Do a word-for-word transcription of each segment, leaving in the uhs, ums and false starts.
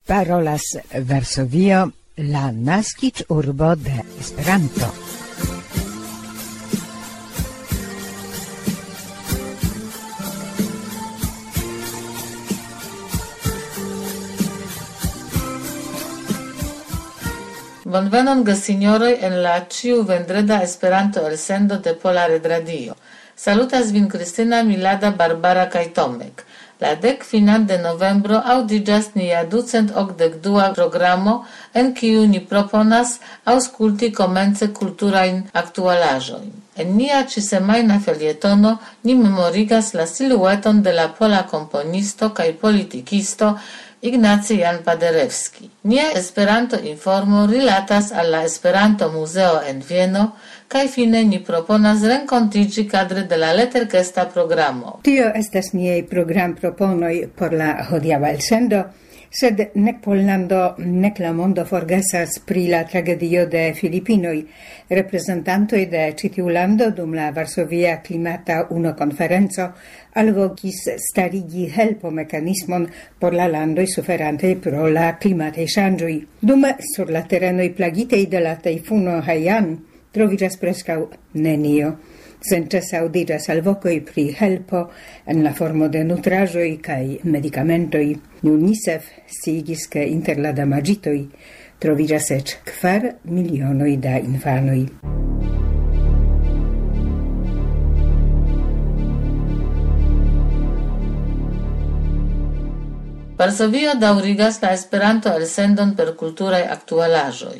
Parolas Varsovio, la naskiĝurbo de Esperanto. Bonvenon gesinjoroj en la ĉiu vendreda Esperanto elsendo de Pola Redradio. Salutas vin Kristina, Milada, Barbara kaj Tomek. La dek finan de novembro aŭdiĝas nia ducent okdek dua programo, en kiu ni proponas aŭskulti komence kulturajn aktualaĵojn. En nia ĉisemajna felietono ni memorigas la silueton de la pola komponisto kaj politikisto Ignacy Jan Paderewski. Nia Esperanto informo rilatas al la Esperanto Muzeo en Vieno, kaj fine ni proponas renkontiĝi kadre de la leterkesta programo. Tio estas niaj programproponoj por la hodiaŭa elsendo, sed nek Pollando, nek la mondo forgesas pri la tragedio de Filipinoj. Reprezentantoj de ĉi tiu lando dum la Varsovia Klimata Uno konferenco alvokis starigi helpomekanismon por la landoj suferantaj pro la klimataj ŝanĝoj. Dume sur la terenoj plagitej de la tajfuno Haiyan troviĝas preskaŭ nenio. Senĉese aŭdiĝas alvokoj pri helpo en la formo de nutraĵoj kaj medikamentoj. UNICEF sciigis, ke inter la damaĝitoj troviĝas eĉ kvar milionoj da infanoj. Varsovio daŭrigas la Esperanto elsendon per kulturaj aktualaĵoj.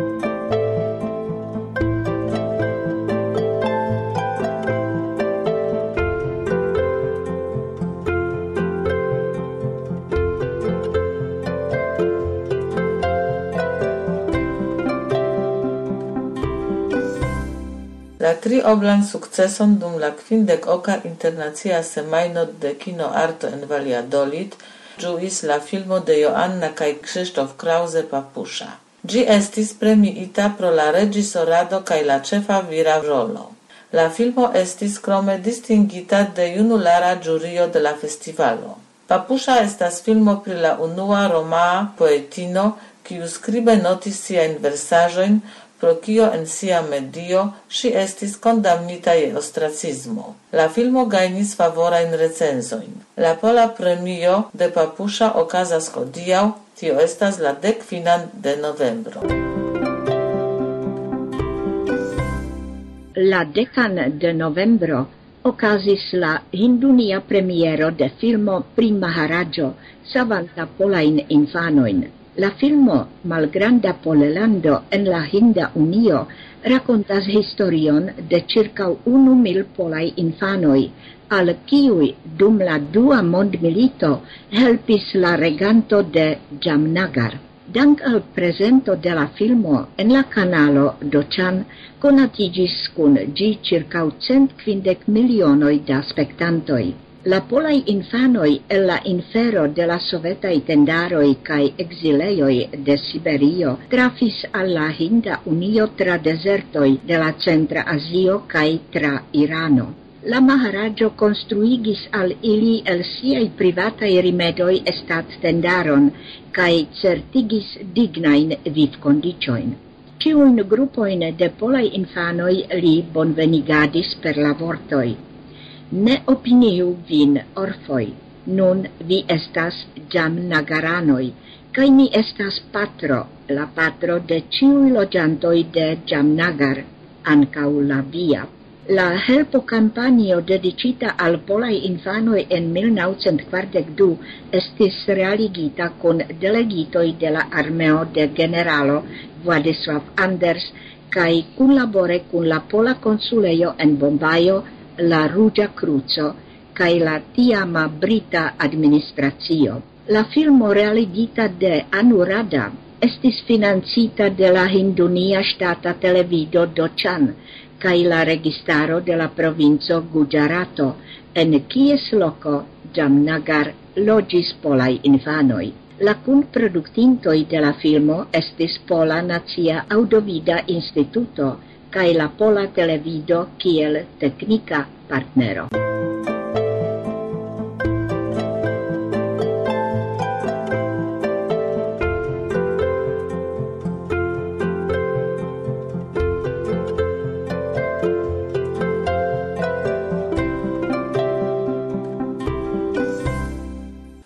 La tri oblan sukceson dum la kvindek oka internacia semajno de kino arto en Valladolid ĝuis la filmo de Joanna kaj Krzysztof Krause Papusza. Ĝi estis premiita pro la reĝisorado kaj la ĉefa vira rolo. La filmo estis krome distingita de junulara ĵurio de la festivalo. Papusza estas filmo pri la unua romaa poetino, kiu skribe notis siajn versaĵojn, pro kio en sia medio ŝi estis kondamnita je ostracismo. La filmo gajnis favorajn recenzojn. La pola premio de Papusza okazas hodiaŭ, tio estas la dekfinan de novembro. La dekan de novembro okazis la hindunia premiero de filmo pri Maharaĝo savanta polajn infanojn. La filmo Malgranda Pollando en la Hinda Unio rakontas historion de ĉirkaŭ unu mil polaj infanoj, al kiuj dum la dua mondmilito helpis la reganto de Jamnagar. Dank al prezento de la filmo en la kanalo Dochan konatiĝis kun ĝi ĉirkaŭ cent kvindek milionoj da spektantoj. La polaj infanoj el la infero de la sovetaj tendaroj kaj ekzilejoj de Siberio trafis al la Hinda Unio tra dezertoj de la centra Azio kaj tra Irano. La Maharaĝo konstruigis al ili el siaj privataj rimedoj estattendaron kaj certigis dignajn vivkondiĉojn. Ĉiujn grupojn de polaj infanoj li bonvenigadis per la vortoj: Ne opiniu vin, orfoj, nun vi estas Jamnagaranoj, kaj mi estas patro, la patro de ĉiuj loĝantoj de Jamnagar, ankaŭ la via. La helpokampanjo dediĉita al polaj infanoj en mil naŭcent kvardek du estis realigita kun delegitoj de la armeo de generalo Władysław Anders kaj kunlabore kun la pola konsulejo en Bombajo, la Ruĝa Kruco kaj la tiama brita administracio. La filmo realigita de Anuradha estis financita de la Hindunia ŝtata televido Dochan kaj la registaro de la provinco Gujarato, en kies loko Jamnagar loĝis polaj infanoj. La kunproduktintoj de la filmo estis Pola Nacia Aŭdovida Instituto kaj la Pola Televido kiel teknika partnero.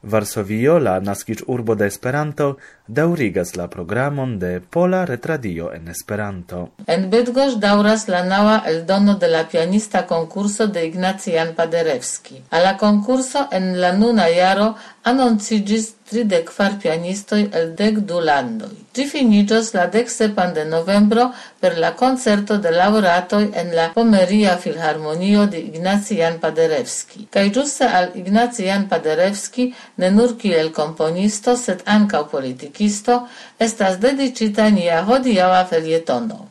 Varsovio, la naskiĝurbo de Esperanto, daŭrigas la programon de Pola Retradio en Esperanto. En Bydgoszcz daŭras la naŭa eldono de la pianista konkurso de Ignacy Jan Paderewski. A la konkurso en la nuna jaro anonciĝis tridek kvar pianistoj el dek du landoj. Ĝi finiĝos la dek sepan de novembro per la koncerto de laŭreatoj en la Pomeria Filharmonio de Ignacy Jan Paderewski. Kaj ĝuste al Ignacy Jan Paderewski, ne nur kiel komponisto, sed ankaŭ politikisto, estas dediĉita nia hodiaŭa felietono.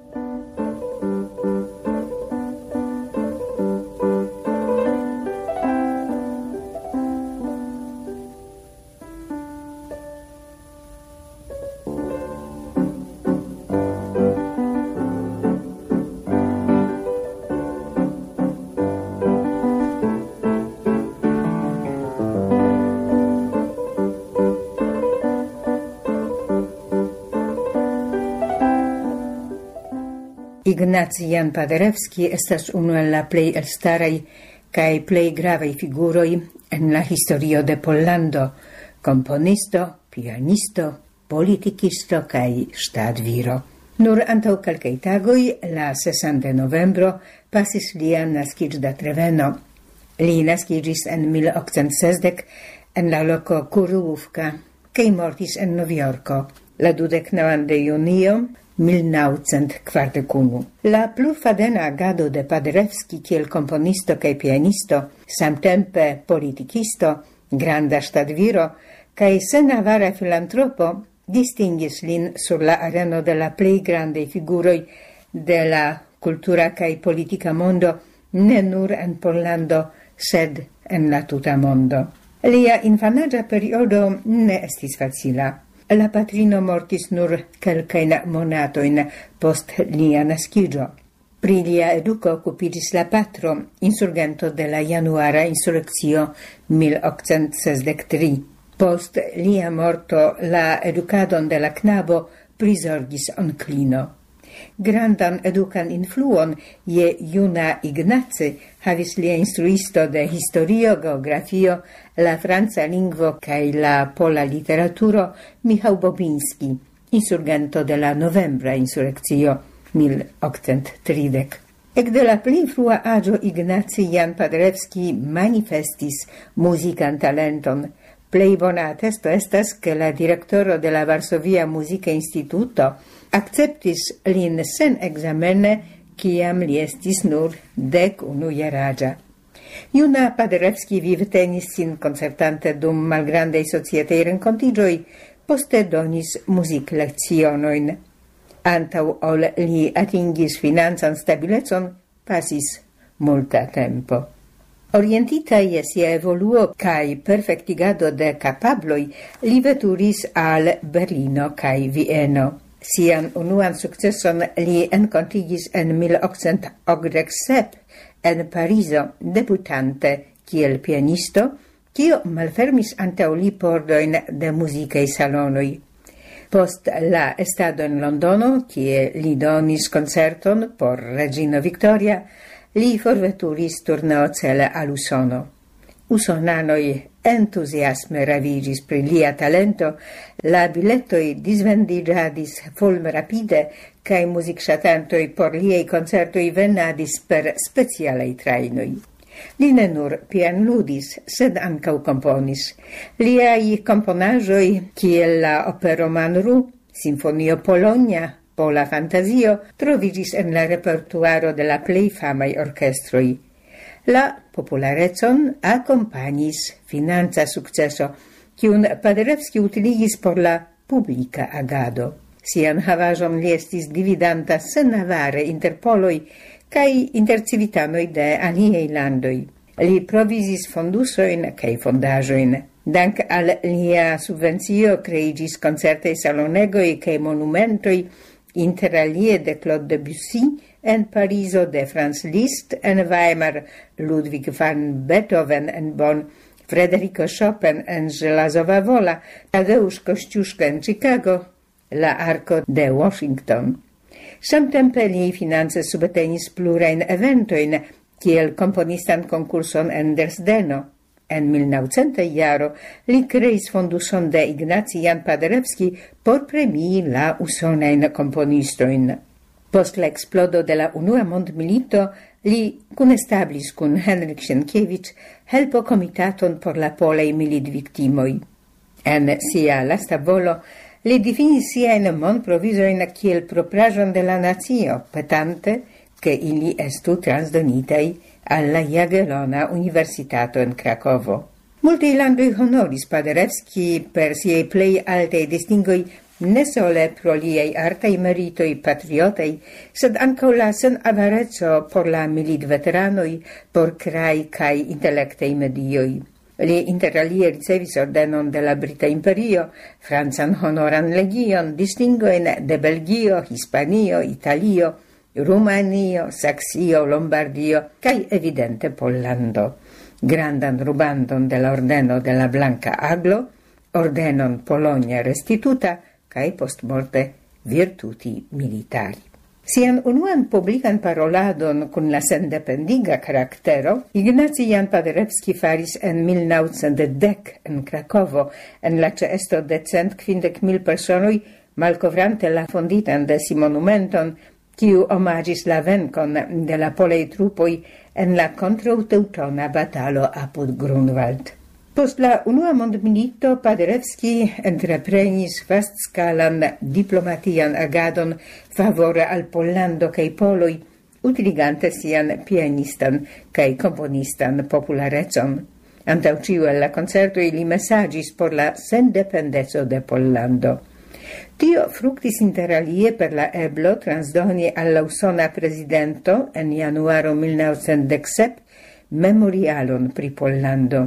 Ignacy Jan Paderewski estas unu el la plej elstaraj kaj plej gravaj figuroj en la historio de Pollando, komponisto, pianisto, politikisto kaj ŝtatviro. Nur antaŭ kelkaj tagoj, la sesan de novembro, pasis lia naskiĝdatreveno. Li naskiĝis en mil okcent sesdek en la loko Kurułówka kaj mortis en Novjorko la dudeknaŭan de junio mil naŭcent kvardek unu. La plurfadena agado de Paderewski kiel komponisto kaj pianisto, samtempe politikisto, granda ŝtatviro kaj senavara filantropo distingis lin sur la areno de la plej grandaj figuroj de la kultura kaj politika mondo, ne nur en Pollando, sed en la tuta mondo. Lia infanaĝa periodo ne estis facila. La patrino mortis nur kelkajn monatojn post lia naskiĝo. Pri lia eduko okupiĝis la patro, insurgento de la januara insurekcio mil okcent sesdek tri. Post lia morto la edukadon de la knabo prizorgis onklino. Grandan edukan influon je juna Ignacy havis lia instruisto de historio, geografio, la franca lingvo kaj la pola literaturo Michał Bobiński, insurgento de la novembra insurekcio mil okcent tridek. Ekde la pli frua aĝo Ignacy Jan Paderewski manifestis muzikan talenton. Plej bona atesto estas, ke la direktoro de la Varsovia Muzika Instituto akceptis lin sen ekzamene, kiam li estis nur dek unu jaraĝa. Juna Paderewski vivtenis sin koncertante dum malgrandaj societaj renkontiĝoj, poste donis muziklekcionojn. Antaŭ ol li atingis financan stabilecon, pasis multa tempo. Orientita je sia evoluo kaj perfektigado de kapabloj, li veturis al Berlino kaj Vieno. Sian unuan sukceson li enkontigis en mil okcent okdek sep en Parizo, debutante kiel pianisto, kio malfermis antaŭ li pordojn de muzikaj salonoj. Post la estado en Londono, kie li donis koncerton por Reĝino Victoria, li forveturis turneocele al Usono. Usonanoj entuziasme raviĝis pri lia talento, la biletoj disvendiĝadis fulmrapide kaj muzikŝatantoj por liaj koncertoj venadis per specialaj trajnoj. Li ne nur pianludis, sed ankaŭ komponis. Liaj komponaĵoj, kiel la opero Manru, Sinfonio Polonia, Pola Fantazio, troviĝis en la repertuaro de la plej famaj orkestroj. La popularecon akompanis financa sukceso, kiun Paderewski utiligis por la publika agado. Sian havaĵon li estis dividanta senavare inter poloj kaj inter civitanoj de aliaj landoj. Li provizis fondusojn kaj fondaĵojn. Dank al lia subvencio kreiĝis koncertaj salonegoj kaj monumentoj, inter alie de Claude Debussy, en Parizo de Franz Liszt, en Weimar Ludwig van Beethoven, en Bonn Frederico Chopin, en Żelazowa Wola, Tadeusz Kościuszko en Chicago, la Arco de Washington. Samtempe li finance subtenis plurajn eventojn, kiel komponistan konkurson en Dresdeno. En milnaŭcenta jaro li kreis fonduson de Ignacy Jan Paderewski por premii la usonajn komponistojn. Post la eksplodo de la unua mondmilito li kunestablis kun Henryk Sienkiewicz helpo komitaton por la polaj militviktimoj. En sia lasta volo li difinis siajn monprovizojn kiel propraĵon de la nacio, petante che ili estu transdonitaj al la Jagiellona Universitato en Krakovo. Multaj landoj honoris Paderewski per siaj plej altaj distingoj ne sole pro liaj artaj meritoj patriotoj, sed ankaŭ la senavareco por la militveteranoj, por kraj kaj intelektaj medioj. Li inter alie ricevis ordenon de la Brita Imperio, francan honoran legion, distingojn de Belgio, Hispanio, Italio, Rumanio, Saksio, Lombardio, kaj evidente Pollando. Grandan rubandon de la ordeno de la Blanca Aglo, ordenon Polonia restituta, kaj postmorte virtuti militari. Sian unuan publikan paroladon kun la sendependiga karaktero, Ignacy Jan Paderewski faris en milnaŭcent dek en Krakovo, en la ĉeesto de cent kvindek mil personoj, malkovrante la fonditan de si monumenton, kiu omagis la venkon de la polaj trupoj en la kontraŭteŭtona batalo apud Grunwald. Post la unua mondmilito Paderewski entreprenis vastskalan diplomatian agadon favore al Pollando kaj poloj, utiligante sian pianistan kaj komponistan popularecon. Antaŭ ĉiu el la koncertoj li mesagis por la sendependeco de Pollando. Tio fructis inter alie per la eblo transdoni alla usona presidento en januaro milnaŭcent dek sep memorialon pri Pollando.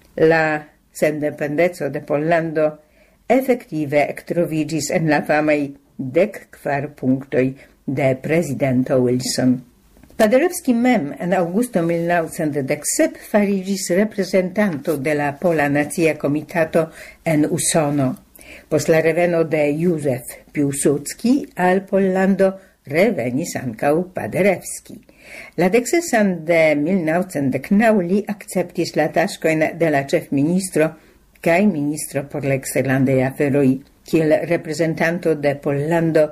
La sendependeco de Pollando effektive ektroviĝis en la famaj dek kvar punktoj de prezidento Wilson. Paderewski mem en aŭgusto milnaŭcent dek sep fariĝis reprezentanto de la Pola Nacia Komitato en Usono. Post la reveno de Józef Piłsudski al Pollando revenis ankaŭ Paderewski. La deksesan de milnaŭcent dek naŭ li akceptis la taskojn de la ĉefministro kaj ministro por la eksterlandaj aferoj. Kiel reprezentanto de Pollando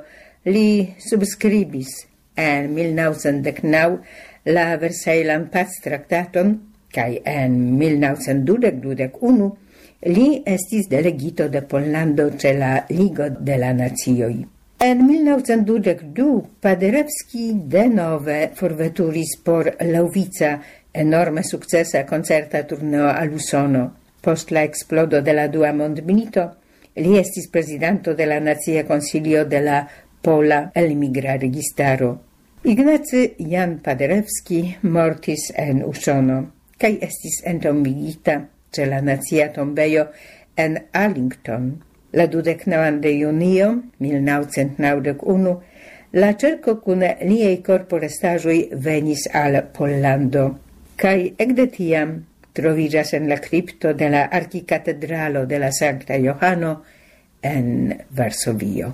li subskribis en milnaŭcent dek naŭ la Versajlan pactraktaton kaj en milnaŭcent dudek unu li estis delegito de Pollando ĉe la Ligo de la Nacioj. En milnaŭcent dudek du Paderewski denove forveturis por laŭvica enorme sukcesa koncerta turneo al Usono. Post la eksplodo de la dua mondmilito li estis prezidanto de la Nacia Konsilio de la Pola Elmigra Registaro. Ignacy Jan Paderewski mortis en Usono kaj estis entombigita ĉe la Nacia tombejo en Arlington. La dudeknaŭan de junio milnaŭcent naŭdek unu la ĉerko kun liaj korporestaĵoj venis al Pollando kaj ekde tiam troviĝas en la kripto de la arkikatedralo de la Sankta Johano en Varsovio.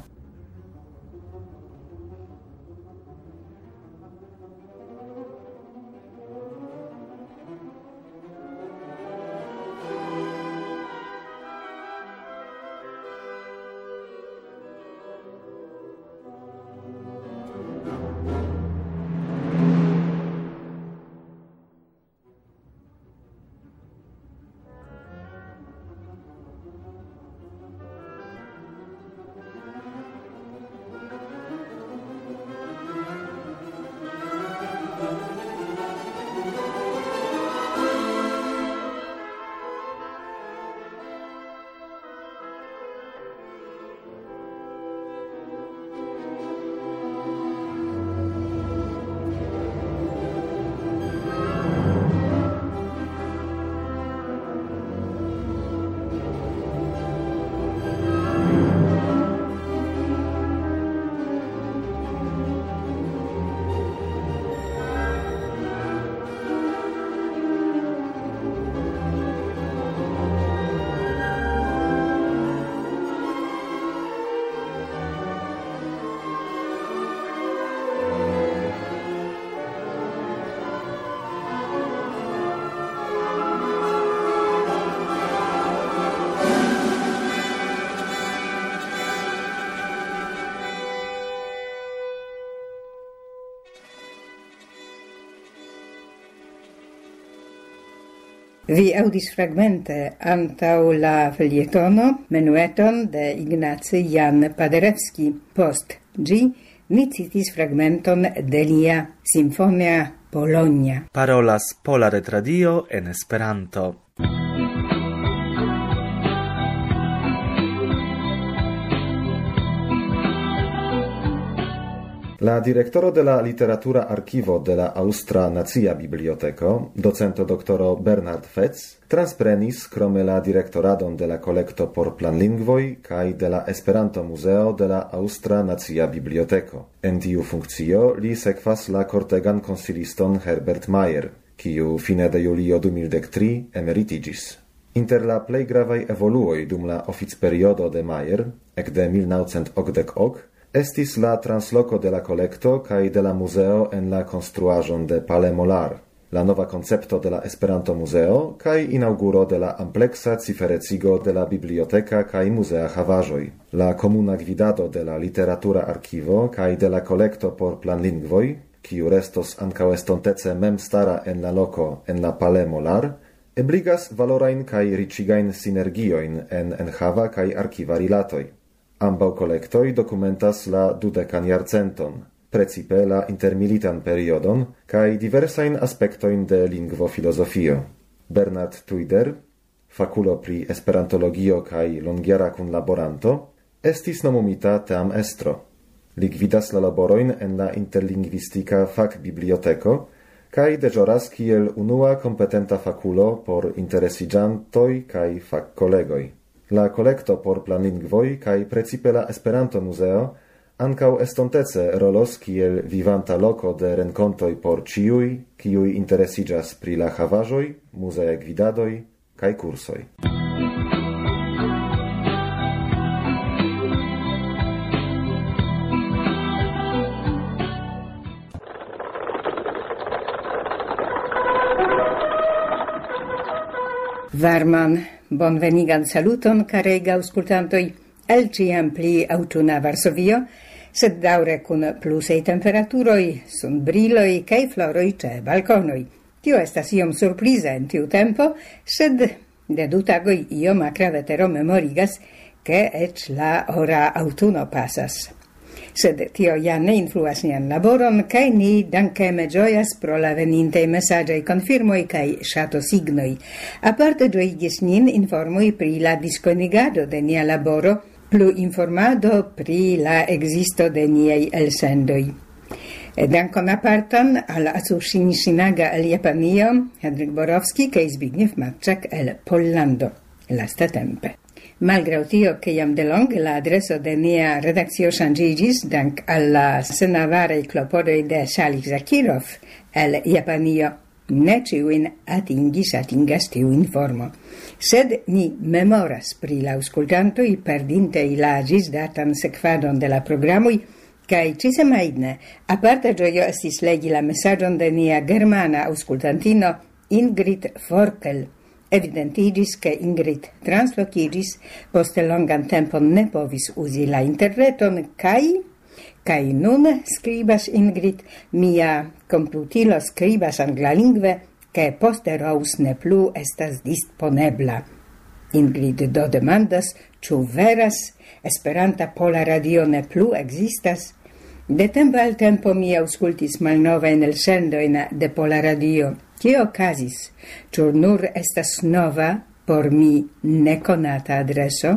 Vi audis fragmente antau la felietono Menueton de Ignacy Jan Paderewski. Post gi ni citis fragmenton de lia Sinfonia Polonia. Parolas Pola Retradio en Esperanto. La directoro de la literatura archivo de la Aŭstra Nacia Biblioteko, docento doktoro Bernhard Fetz, transprenis krome la direktoradon de la kolekto por planlingvoj kaj de la Esperanto Muzeo de la Aŭstra Nacia Biblioteko. En tiu funkcio li sekvas la kortegan konsiliston Herbert Mayer, kiu fine de julio du mil dek tri emeritiĝis. Inter la plej gravaj evoluoj dum la oficperiodo de Mayer, ekde mil naŭcent okdek ok, estis la transloco de la collecto cae de la museo en la construajon de Palais Molar, la nova concepto de la Esperanto Museo cae inauguro de la amplexa ciferecigo de la biblioteca cae musea havajoj. La comuna gvidado de la literatura archivo cae de la collecto por planlingvoj, kiu restos ankaŭ estontece mem stara en la loco en la Palais Molar, ebligas valorajn cae riĉigajn sinergiojn en enhava cae archiva rilatoj. Ambau collectoi documentas la dudecan jarcenton, precipe la intermilitan periodon, cae diversain aspectoin de lingvo filosofio. Bernard Tuider, faculo pri esperantologio cae longiara kunlaboranto, estis nomumita team estro. Li gvidas la laboroin en la interlingvistica fac biblioteko, cae dejoras kiel unua competenta faculo por interesiĝantoj cae fac kolegoj. La collecto por planlingvoj kaj precipe la Esperanto Muzeo ankaŭ estontece rolos kiel vivanta loko de renkontoj por ĉiuj, kiuj interesiĝas pri la havaĵoj, muzeaj gvidadoj kaj kursoj. Varman bonvenigan saluton, carega auscultantoi, el ciam pli autuna Varsovio, sed daure cun plusei temperaturoi, sun briloi cae floroi ce balconoi. Tio estas iom surpriza en tiu tempo, sed de du tagoi io macra vetero memorigas che ec la ora autuno passas. Sed tio ja ne influas nian laboron, cae ni dankeme gioias pro la venintei messagiai confirmoi cae shato signoi. Aparte gioigis nin informoi pri la disconigado de nia laboro, plu informado pri la existo de niei elsendoi. Dankon apartan al Asurŝin Sinaga el Japanio, Henryk Borowski, cae Zbigniew Matczak el Pollando, lastatempe. Malgrau tio, che jam de longe la adreso de nia redakcio ŝanĝiĝis dank al la senavaraj klopodoj de Shalik Zakirov el Japanio, ne ĉiujn atingis atingas tiu informo. Sed ni memoras pri la aŭskultantoj perdintej la ĝisdatan sekvadon de la programoj, kaj ĉisemajne aparte ĝojo estis legi la mesaĝon de nia germana aŭskultantino Ingrid Forkel. Evidentigis che Ingrid translocigis, poste longan tempon ne povis usi la interreton, kai, kai nun skribas Ingrid, mia computilo skribas anglalingve, che poste rous ne plu estas disponebla. Ingrid do demandas, ĉu veras, Esperanta Pola Radio ne plu existas? De tempo al tempo mi aŭskultis malnovajn elsendojn de Pola Radio. Kio okazis? Ĉu nur estas nova por mi nekonata adreso?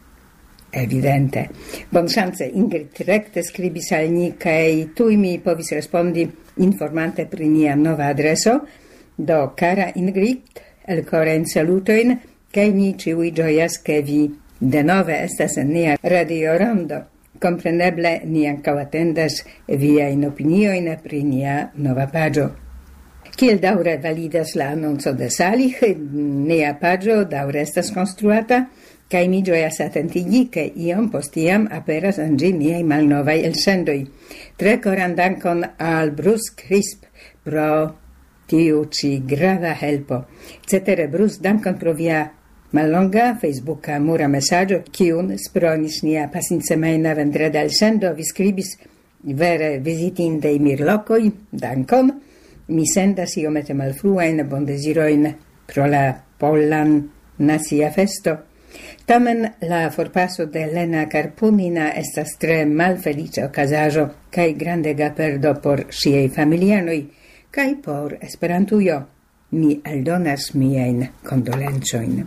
Evidente. Bonŝance Ingrid rekte skribis al ni kaj tuj mi povis respondi informante pri nia nova adreso. Do, cara Ingrid, elkorajn salutojn, kaj ni ĉiuj ĝojas, ke vi denove estas en nia radiorondo. Compreneble ni ankaŭ atendas viajn opiniojn pri nia nova paĝo. Kiel daŭre validas la annonco de Salih, nia paĝo daŭre estas konstruata, kaj mi ĝojas atentigi, ke iom post iam aperas en ĝi miaj malnovaj elsendoj. Tre koran dankon al Bruce Crisp pro tiu ĉi grava helpo. Cetere, Bruce, dankon pro via mallonga Facebooka mura messaggio, kiun spronis nia pasinsemajna vendreda elsendo, vi skribis vere visitindei mir lokoj, dankon. Mi sendas iomete malfruajn bondezirojn pro la Polan Nacia Festo. Tamen la forpaso de Lena Karpunina estas tre malfelice okazaĵo kaj grandega perdo por ŝiaj familianoj kaj por Esperantujo. Mi aldonas miajn kondolencojn.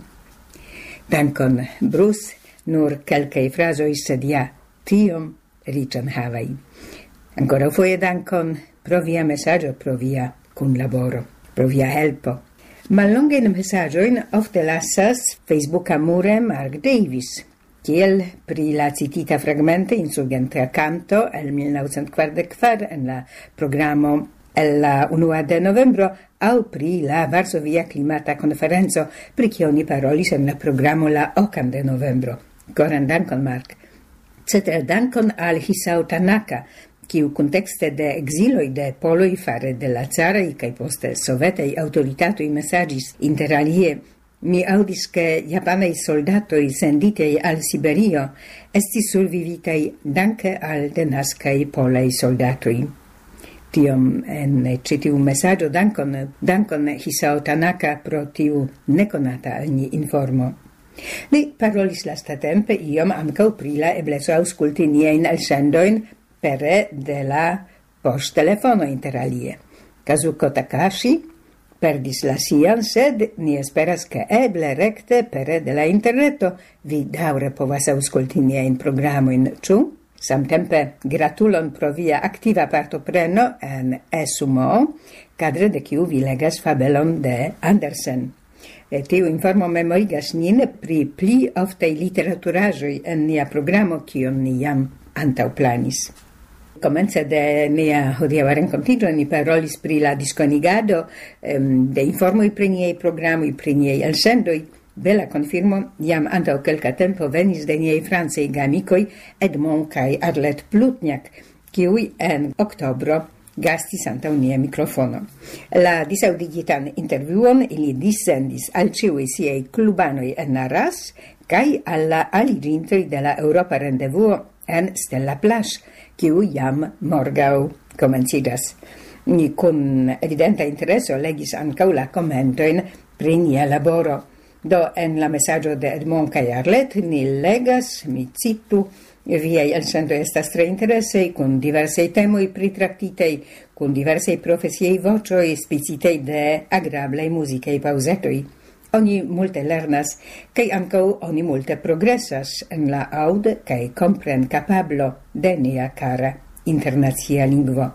Dankon, Bruce, nur kelkaj frazoj, sed ja tiom riĉan havaj. Ancora foje dankon pro via mesaĝo, pro via kunlaboro, pro via helpo. Mallongajn mesaĝojn ofte lasas Facebooka mure Mark Davis, kiel pri la citita fragmente Insurgenta Canto el mil novecent kvardek kvar en la programo el la unua de novembro au pri la Varsovia Klimata Konferenco, pri kio ni parolis en la programo la okan de novembro. Koran dankon, Mark. Cetere dankon al Hisao Tanaka, kiu contexte de exiloi de poloi fare de la caraj kaj poste sovetaj autoritatoj mesagis inter alie. Mi audis che japanaj soldatoj senditej al Siberio estis survivitaj danke al denaskaj polaj soldatoj. Tiom en ĉi tiu mesaĝo dankon, dankon Hisao Tanaka pro tiu nekonata al ni informo. Ni parolis lastatempe iom ankaŭ pri la ebleco aŭskulti niajn elsendojn pere de la poŝtelefono inter alie. Kazuko Takashi perdis la sian, sed ni esperas ke eble rekte pere de la interreto vi daŭre povas aŭskulti niajn programojn, ĉu? Samtempe gratulon pro via aktiva partopreno en Esumo, kadre de kiu vi legas fabelon de Andersen. E tiu informo memorigas nin pri pli oftaj literaturaĵoj en nia programo, kion ni jam antaŭplanis. Komence de nia hodiaŭa renkontiĝo ni parolis pri la diskonigado um, de informoj pri niaj programoj, pri niaj elsendoj. Bela confirmo, jam antaŭ kelka tempo venis de niaj francaj geamikoj Edmond kaj Arlette Plutniak, kiuj en oktobro gastis antaŭ nia mikrofono. La disaŭdigitan intervjuon ili dissendis al ĉiuj siaj klubanoj en Arras kaj al la aliĝintoj de la Eŭropa rendevuo en Stella Plaŝ, kiu jam morgaŭ komenciĝas. Ni kun evidenta intereso legis ankaŭ la komentojn pri nia laboro. Do en la mesaggio de Edmond kaj Arlette ni legas, mi citu, viaj elsendoj estas tre interesaj, kun diversaj temoj pritraktitej, kun diversaj profesiaj voĉoj spicitej de agrablaj muzikaj paŭzetoj. Oni multe lernas, kaj ankaŭ oni multe progresas en la aŭd kaj kompren kapablo de nia kara internacia lingvo.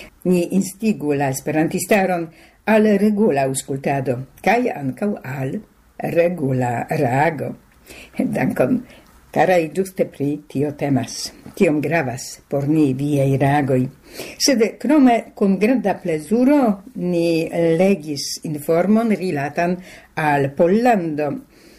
Ni instigu la esperantistaron al regula aŭskultado, kaj ankaŭ al regula reago. Dankon, carai, giuste pri tio temas. Tiom gravas por ni viei reagoi. Sed krome con granda plezuro ni legis informon rilatan al Pollando.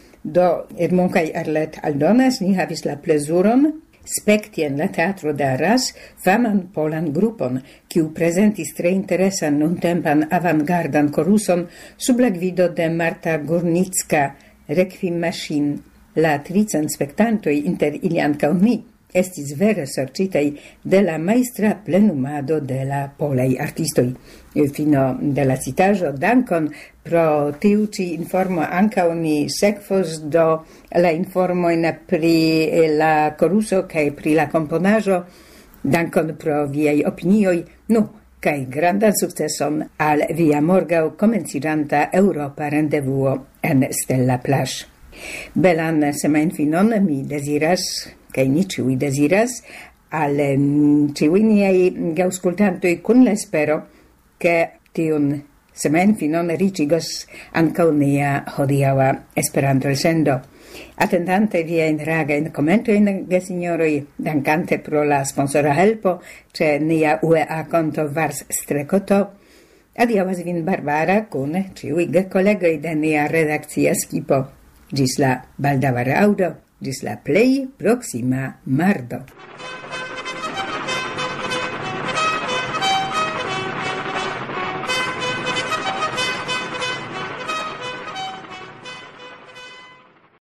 Do Edmond kaj Arlette aldonas, ni havis la plezuron spekti en la teatro de Arras faman polan grupon, kiu prezentis tre interesan nuntempan avantgardan koruson sub la gvido de Marta Górnicka, Requiem Machine. La tricent spektantoj, inter ili ankaŭ mi, estis vere sorĉitaj de la majstra plenumado de la polaj artistoj. Fino de la citaĵo, dankon pro tiu ĉi informo ankaŭ ni sekvos do la informojn pri la koruso kaj pri la komponaĵo. Dankon pro viaj opinioj, nu, kaj grandan sukceson al via morgaŭ komenciĝanta Eŭropa rendevuo en Stella Plaŝ. Belan semajnfinon mi deziras, kaj ni ĉiuj deziras, al ĉiuj niaj aŭskultantoj kun la espero, ke tiun semajnfinon riĉigos ankaŭ nia hodiaŭa Esperanto-elsendo. Atendante viajn reagajn komentojn, gesinjoroj, dankante pro la sponsora helpo ĉe nia U E A konto Vars Strekoto, adiaŭas vin Barbara kun ĉiuj gekolegoj de nia redakcia skipo. Ĝis la baldaŭa reaŭdo, ĝis la plej proksima mardo.